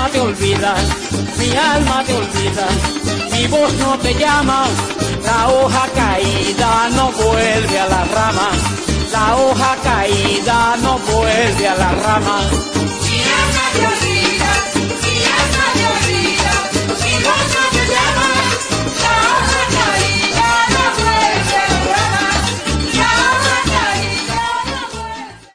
alma te olvida, mi alma te olvida, mi voz no te llama, la hoja caída no vuelve a la rama, la hoja caída no vuelve a la rama. Mi alma te olvida.